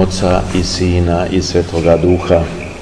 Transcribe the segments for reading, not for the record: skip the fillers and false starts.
Oca i Sina i Svetoga Duha.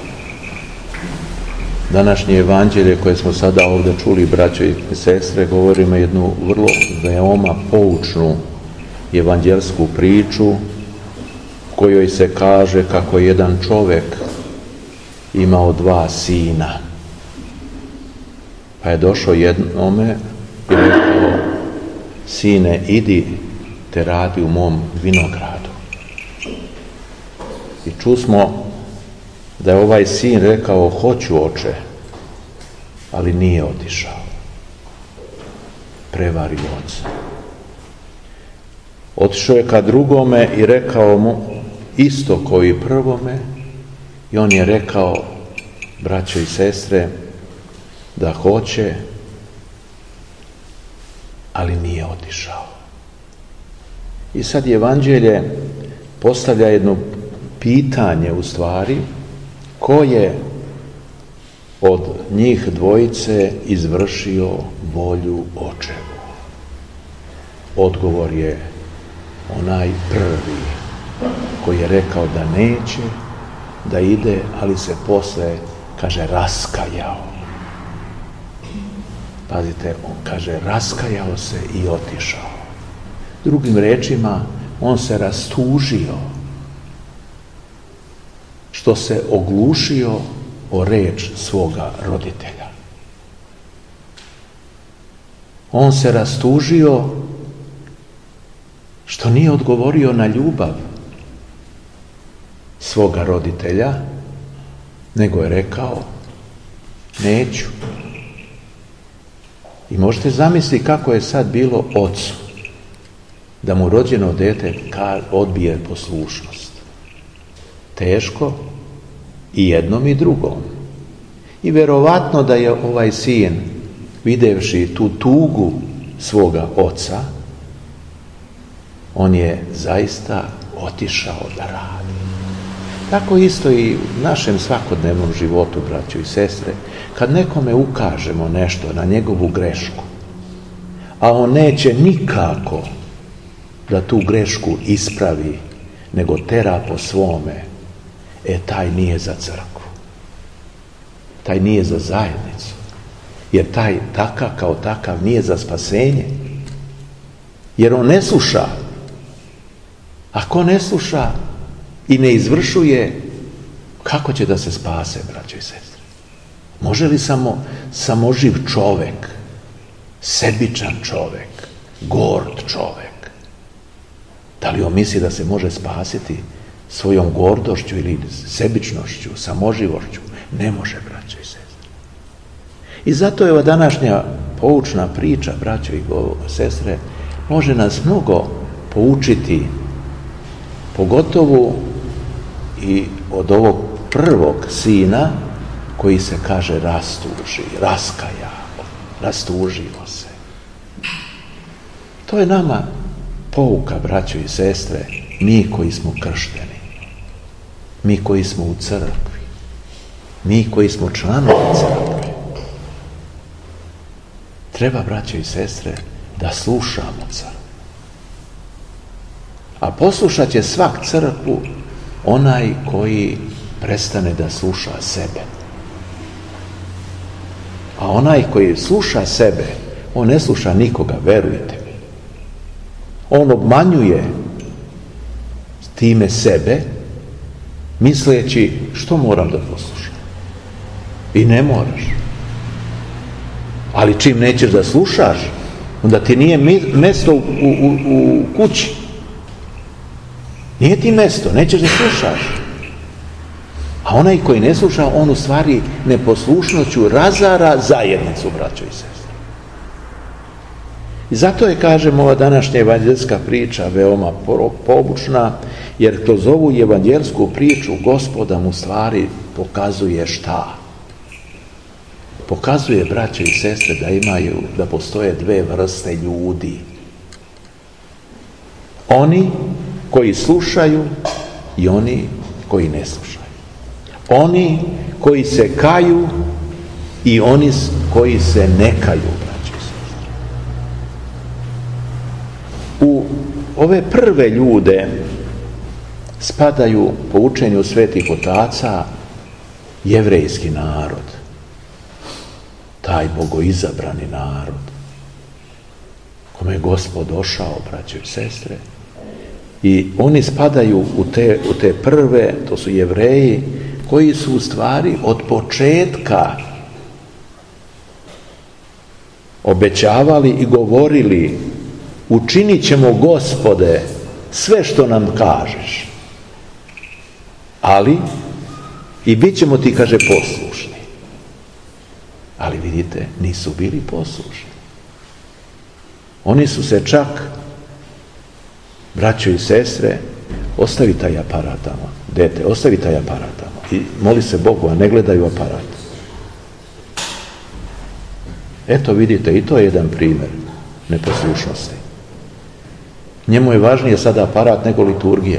Današnje evanđelje koje smo sada ovdje čuli, braćo i sestre, govorimo jednu vrlo veoma poučnu evanđelsku priču kojoj se kaže kako jedan čovjek imao 2 sina. Pa je došao jednome i rekao: sine, idi te radi u mom vinogradu. I čusmo da je ovaj sin rekao: hoću, oče, ali nije otišao. Prevario oca. Otišao je ka drugome i rekao mu isto kao i prvome, i on je rekao, braćo i sestre, da hoće, ali nije otišao. I sad evanđelje postavlja jedno pitanje, u stvari, ko je od njih dvojice izvršio volju očevu? Odgovor je onaj prvi, koji je rekao da neće, da ide, ali se posle, kaže, raskajao. Pazite, on kaže, raskajao se i otišao. Drugim rečima, on se rastužio što se oglušio o reč svoga roditelja. On se rastužio što nije odgovorio na ljubav svoga roditelja, nego je rekao: neću. I možete zamisliti kako je sad bilo ocu da mu rođeno dete odbije poslušnost. Teško i jednom i drugom. I verovatno da je ovaj sin, videvši tu tugu svoga oca, on je zaista otišao da radi. Tako isto i u našem svakodnevnom životu, braćo i sestre, kad nekome ukažemo nešto na njegovu grešku, a on neće nikako da tu grešku ispravi, nego tera po svome, taj nije za crkvu. Taj nije za zajednicu. Jer taj takav kao takav nije za spasenje. Jer on ne sluša. Ako ne sluša i ne izvršuje, kako će da se spase, braćo i sestre? Može li samoživ čovek, sebičan čovek, gord čovek, da li on misli da se može spasiti svojom gordošću ili sebičnošću, samoživošću? Ne može, braćo i sestre. I zato je ova današnja poučna priča, braćo i sestre, može nas mnogo poučiti, pogotovo i od ovog prvog sina koji se kaže rastuži, raskajao, rastužio se. To je nama pouka, braćo i sestre, mi koji smo kršteni, mi koji smo u crkvi, mi koji smo članovi crkve. Treba, braćo i sestre, da slušamo crkvu. A poslušat će svak crkvu onaj koji prestane da sluša sebe. A onaj koji sluša sebe, on ne sluša nikoga, verujte mi. On obmanjuje time sebe, misleći što moram da poslušam. I ne moraš. Ali čim nećeš da slušaš, onda ti nije mesto u kući. Nije ti mesto, nećeš da slušaš. A onaj koji ne sluša, on u stvari neposlušnoću razara zajednicu, braćo i sestre. I zato je, kažem, ova današnja evanđelska priča veoma poučna, jer kroz ovu evanđelsku priču Gospod nam u stvari pokazuje šta? Pokazuje, braćo i sestre, da postoje 2 vrste ljudi. Oni koji slušaju i oni koji ne slušaju. Oni koji se kaju i oni koji se ne kaju, braćo i sestre. U ove prve ljude spadaju po učenju svetih otaca jevrejski narod, taj bogoizabrani narod kome je Gospod došao, braćo i sestre, i oni spadaju u te prve, to su Jevreji, koji su u stvari od početka obećavali i govorili: učinit ćemo, Gospode, sve što nam kažeš, ali i bit ćemo ti, kaže, poslušni. Ali vidite, nisu bili poslušni. Oni su se čak, braćo i sestre, ostavi taj aparat tamo, dete, ostavi taj aparat tamo i moli se Bogu, a ne gledaju aparat. Eto vidite, i to je jedan primjer neposlušnosti. Njemu je važnije sada aparat nego liturgija.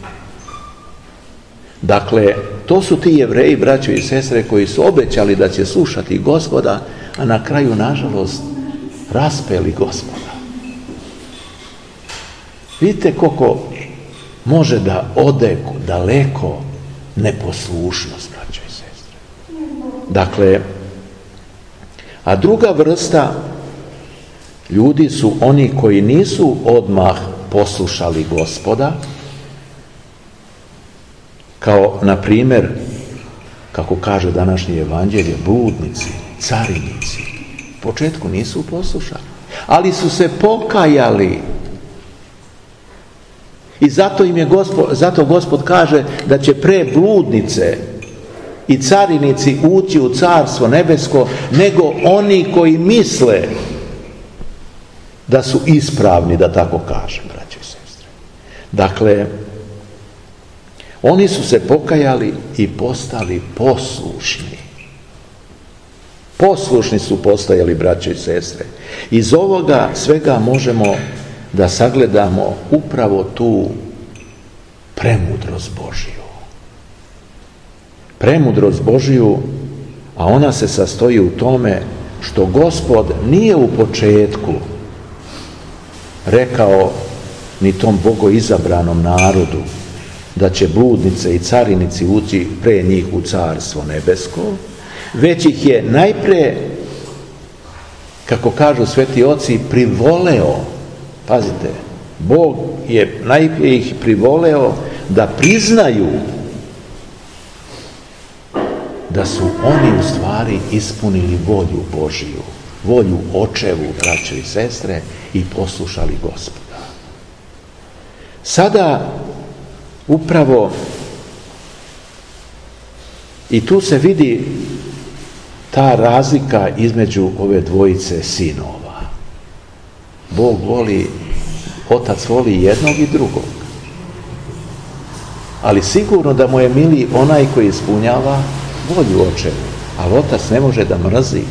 Dakle, to su ti Jevreji, braćo i sestre, koji su obećali da će slušati Gospoda, a na kraju, nažalost, raspeli Gospoda. Vidite koliko može da ode daleko neposlušnost, braćo i sestre. Dakle, a druga vrsta ljudi su oni koji nisu odmah poslušali Gospoda, kao, na primjer, kako kaže današnje evanđelje, bludnici, carinici. U početku nisu poslušali, ali su se pokajali. I zato Gospod kaže da će pre bludnice i carinici ući u carstvo nebesko nego oni koji misle da su ispravni, da tako kažem, braćo i sestre. Dakle, oni su se pokajali i postali poslušni. Poslušni su postajali, braćo i sestre. Iz ovoga svega možemo da sagledamo upravo tu premudrost Božju. Premudrost Božju, a ona se sastoji u tome što Gospod nije u početku rekao ni tom bogoizabranom narodu da će bludnice i carinici ući pre njih u carstvo nebesko, već ih je najpre, kako kažu sveti oci, privoleo. Pazite, Bog je najprije ih privoleo da priznaju da su oni u stvari ispunili volju Božiju, volju Očevu, braćo i sestre, i poslušali Gospoda. Sada upravo i tu se vidi ta razlika između ove dvojice sinova. Bog voli, Otac voli jednog i drugog. Ali sigurno da mu je miliji onaj koji ispunjava volju Očevu. Ali Otac ne može da mrzi.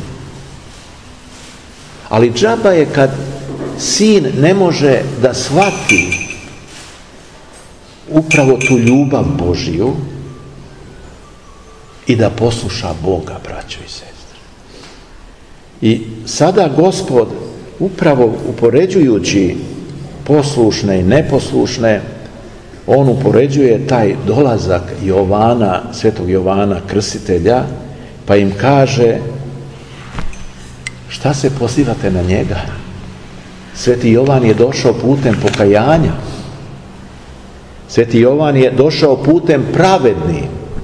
Ali džaba je kad sin ne može da shvati upravo tu ljubav Božiju i da posluša Boga, braćo i sestre. I sada Gospod, upravo upoređujući poslušne i neposlušne, on upoređuje taj dolazak Jovana, svetog Jovana Krstitelja, pa im kaže: šta se pozivate na njega? Sveti Jovan je došao putem pokajanja. Sveti Jovan je došao putem pravednim.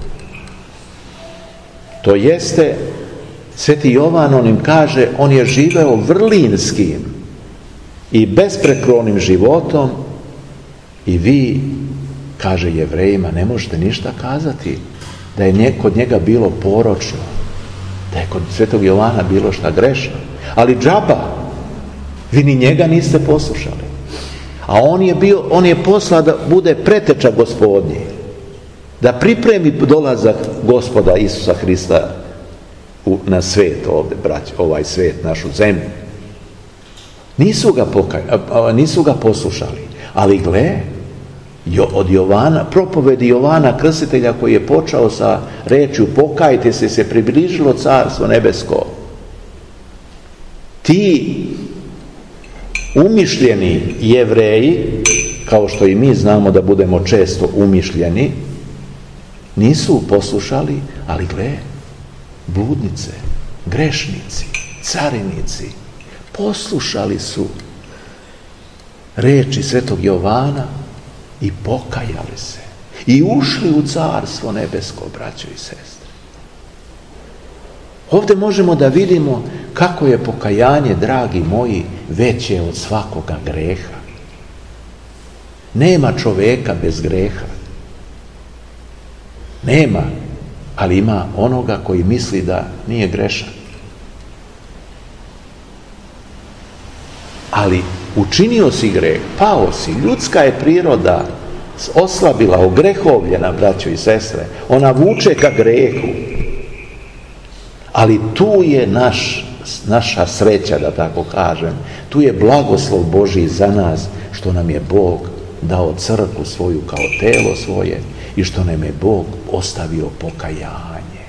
To jeste, Sveti Jovan, on im kaže, on je živeo vrlinskim i besprekornim životom, i vi, kaže Jevrejima, ne možete ništa kazati da je kod njega bilo poročno, da je kod Svetog Jovana bilo šta grešno. Ali džaba, vi ni njega niste poslušali. A on je poslao da bude preteča Gospodnji, da pripremi dolazak Gospoda Isusa Hrista na svet ovdje, brać, ovaj svet, našu zemlju. Nisu ga poslušali. Ali gle, od Jovana, propovedi Jovana Krstitelja, koji je počeo sa rečju pokajte se približilo carstvo nebesko. Ti umišljeni Jevreji kao što i mi znamo da budemo često umišljeni, nisu poslušali, ali gle, bludnice, grešnici, carinici, poslušali su reči svetog Jovana i pokajali se i ušli u carstvo nebesko, braćo i sestre. Ovdje možemo da vidimo kako je pokajanje, dragi moji, veće od svakoga greha. Nema čoveka bez greha. Nema, ali ima onoga koji misli da nije grešan. Ali učinio si greh, pao si, ljudska je priroda oslabila, ogrehovljena, braćo i sestre. Ona vuče ka grehu. Ali tu je naša sreća, da tako kažem. Tu je blagoslov Božji za nas, što nam je Bog dao crkvu svoju kao telo svoje i što nam je Bog ostavio pokajanje.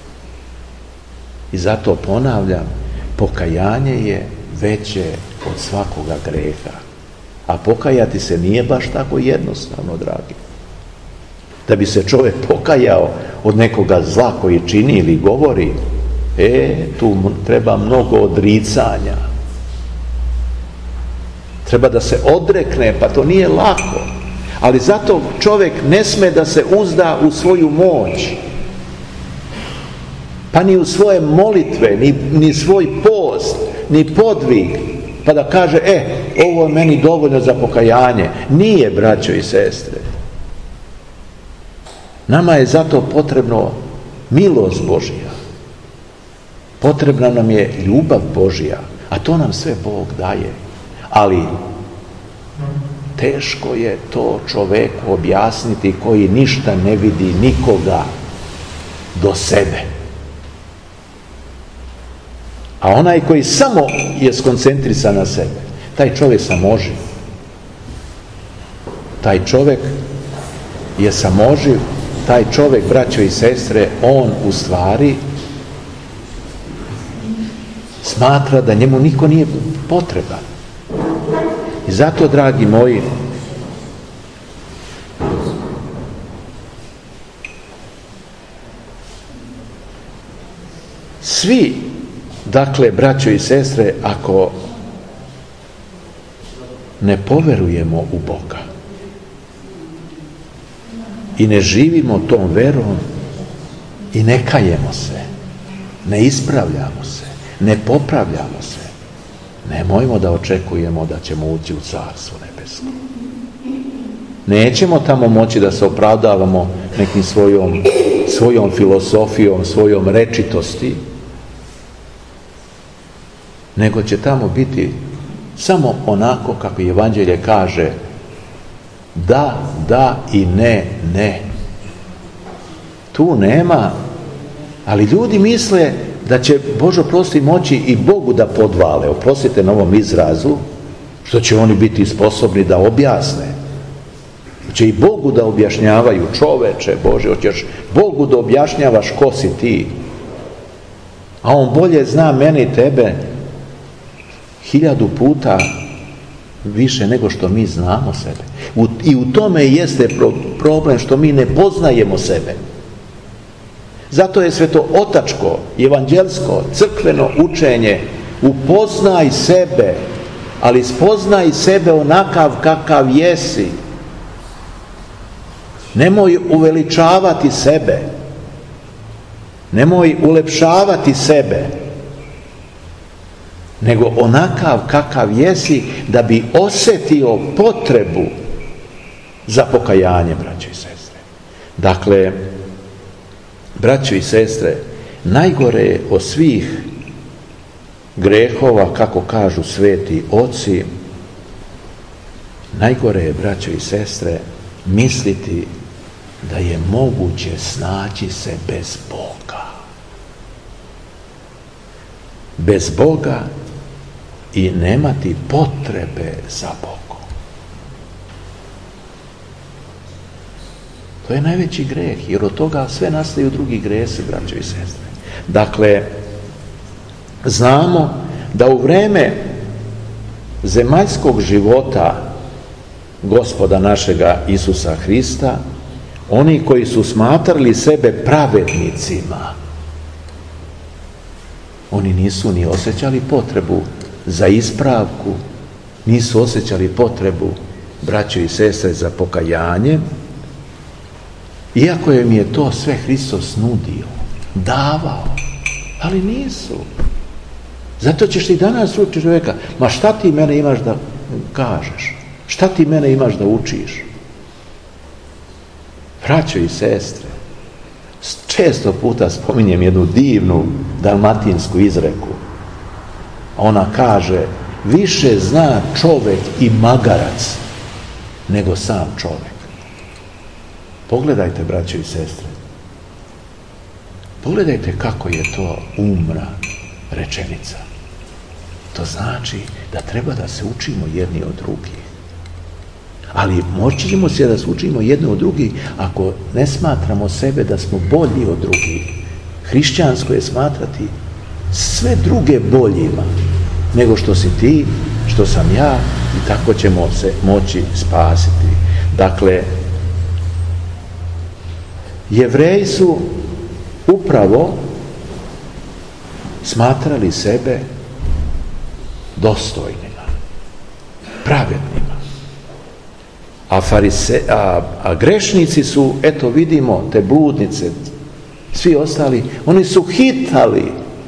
I zato ponavljam, pokajanje je veće od svakoga greha. A pokajati se nije baš tako jednostavno, dragi. Da bi se čovjek pokajao od nekoga zla koji čini ili govori, tu treba mnogo odricanja. Treba da se odrekne, pa to nije lako. Ali zato čovjek ne sme da se uzda u svoju moć. Pa ni u svoje molitve, ni svoj post, ni podvig. Pa da kaže, ovo je meni dovoljno za pokajanje. Nije, braćo i sestre. Nama je zato potrebno milost Božja. Potrebna nam je ljubav Božja, a to nam sve Bog daje. Ali teško je to čoveku objasniti koji ništa ne vidi nikoga do sebe. A onaj koji samo je skoncentrisan na sebe, taj čovjek samoživ. Taj čovjek je samoživ, taj čovjek, braćo i sestre, on u stvari smatra da njemu niko nije potreban. I zato, dragi moji, svi, dakle, braćo i sestre, ako ne poverujemo u Boga i ne živimo tom verom i ne kajemo se, ne ispravljamo se, ne popravljamo se, nemojmo da očekujemo da ćemo ući u carstvo nebesko. Nećemo tamo moći da se opravdavamo nekim svojom filozofijom, svojom rečitosti, nego će tamo biti samo onako kako Evanđelje kaže, da, da i ne, ne. Tu nema, ali ljudi misle da će Božo prosti moći i Bogu da podvale, oprostite na ovom izrazu, što će oni biti sposobni da objasne. Će i Bogu da objašnjavaju, čoveče Bože, hoćeš Bogu da objašnjavaš ko si ti. A on bolje zna mene i tebe 1000 puta više nego što mi znamo sebe. I u tome jeste problem što mi ne poznajemo sebe. Zato je svetootačko, evanđelsko, crkveno učenje, upoznaj sebe, ali spoznaj sebe onakav kakav jesi. Nemoj uveličavati sebe, nemoj ulepšavati sebe, nego onakav kakav jesi, da bi osjetio potrebu za pokajanje, braćo i sestre. Dakle, braćo i sestre, najgore je od svih grehova, kako kažu sveti oci, najgore je, braćo i sestre, misliti da je moguće snaći se bez Boga. Bez Boga i nemati potrebe za Bogom. To je najveći greh, jer od toga sve nastaju drugi gresi, braćo i sestre. Dakle, znamo da u vreme zemaljskog života Gospoda našega Isusa Hrista, oni koji su smatrali sebe pravednicima, oni nisu ni osjećali potrebu za ispravku, nisu osjećali potrebu, braćo i sestre, za pokajanje, iako im je to sve Hristos nudio, davao, ali nisu. Zato ćeš ti danas čuti čovjeka, ma šta ti mene imaš da kažeš? Šta ti mene imaš da učiš? Braćo i sestre, često puta spominjem jednu divnu dalmatinsku izreku. Ona kaže, više zna čovjek i magarac nego sam čovjek. Pogledajte, braćo i sestre, pogledajte kako je to umna rečenica. To znači da treba da se učimo jedni od drugih. Ali moći ćemo se da se učimo jedni od drugih ako ne smatramo sebe da smo bolji od drugih. Hrišćansko je smatrati sve druge boljima nego što si ti, što sam ja, i tako ćemo se moći spasiti. Dakle, Jevreji su upravo smatrali sebe dostojnima, pravednima. A grešnici su, eto vidimo, te bludnice, svi ostali, oni su hitali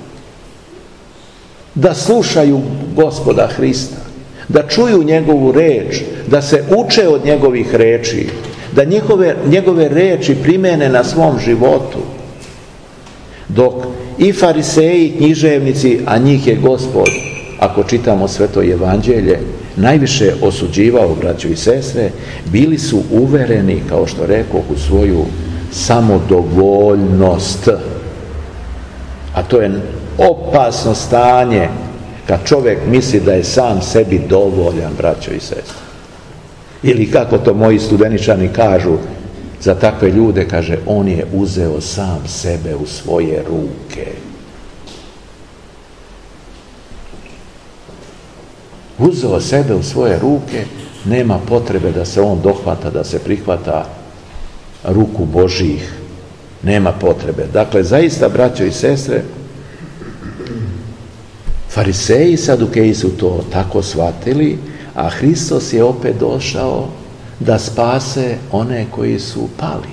da slušaju Gospoda Hrista, da čuju njegovu reč, da se uče od njegovih reči, da njegove reči primene na svom životu. Dok i fariseji, književnici, a njih je Gospod, ako čitamo Sveto evanđelje, najviše osuđivao, braćo i sestre, bili su uvereni, kao što rekoh, u svoju samodovoljnost. A to je opasno stanje kad čovjek misli da je sam sebi dovoljan, braćo i sestre. Ili kako to moji studeničani kažu za takve ljude, kaže, on je uzeo sam sebe u svoje ruke. Uzeo sebe u svoje ruke, nema potrebe da se on dohvata, da se prihvata ruku Božjih. Nema potrebe. Dakle, zaista, braćo i sestre, fariseji i sadukeji su to tako shvatili, a Hristos je opet došao da spase one koji su pali.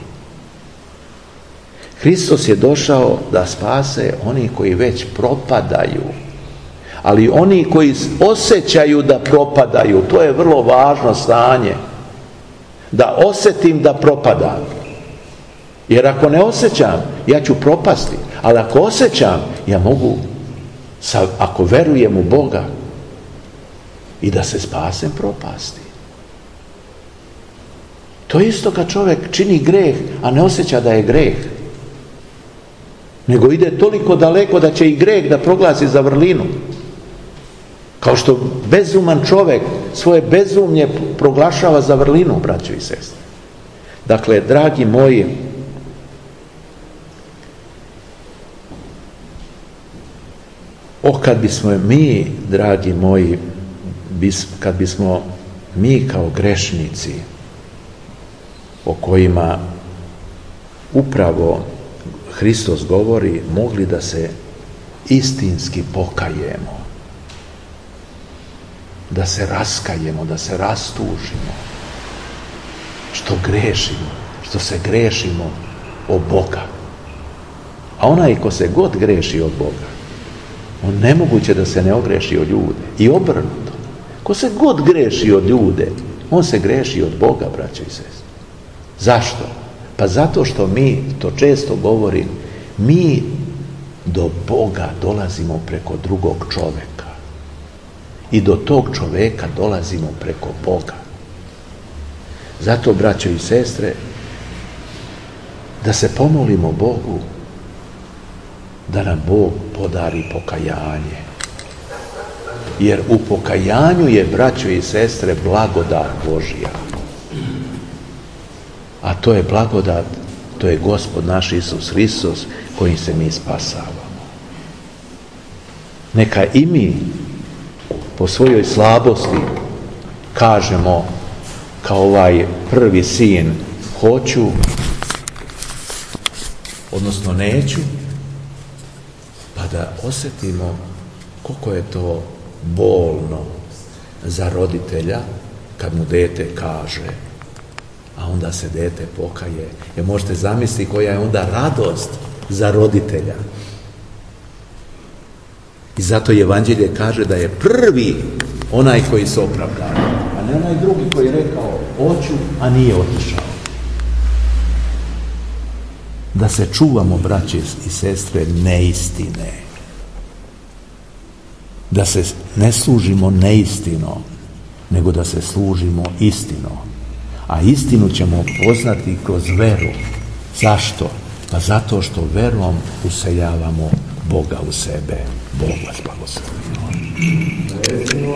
Hristos je došao da spase oni koji već propadaju. Ali oni koji osjećaju da propadaju, to je vrlo važno stanje. Da osjetim da propadam. Jer ako ne osjećam, ja ću propasti. Ali ako osjećam, ja mogu, ako verujem u Boga, i da se spasem propasti. To je isto kad čovjek čini greh, a ne osjeća da je greh. Nego ide toliko daleko da će i greh da proglasi za vrlinu. Kao što bezuman čovjek svoje bezumlje proglašava za vrlinu, braćo i sestre. Dakle, dragi moji, kad bismo mi, dragi moji, kad bismo mi kao grešnici, o kojima upravo Hristos govori, mogli da se istinski pokajemo, da se raskajemo, da se rastužimo, što grešimo, što se grešimo od Boga. A onaj ko se god greši od Boga, on nemoguće da se ne ogreši od ljude. I obrnuto. Ko se god greši od ljude, on se greši od Boga, braćo i sestre. Zašto? Pa zato što mi, to često govorim, mi do Boga dolazimo preko drugog čovjeka. I do tog čovjeka dolazimo preko Boga. Zato, braćo i sestre, da se pomolimo Bogu da nam Bog podari pokajanje. Jer u pokajanju je, braćo i sestre, blagodat Božja. A to je blagodat, to je Gospod naš Isus Hristos kojim se mi spasavamo. Neka i mi po svojoj slabosti kažemo kao ovaj prvi sin, hoću, odnosno neću, pa da osjetimo koliko je to bolno za roditelja kad mu dete kaže, a onda se dete pokaje. Jer možete zamisliti koja je onda radost za roditelja. I zato Evanđelje kaže da je prvi onaj koji se opravdava, a ne onaj drugi koji je rekao hoću, a nije otišao. Da se čuvamo, braće i sestre, neistine. Da se ne služimo neistinom, nego da se služimo istinom. A istinu ćemo poznati kroz veru. Zašto? Pa zato što verom useljavamo Boga u sebe. Bog vas blagoslovio.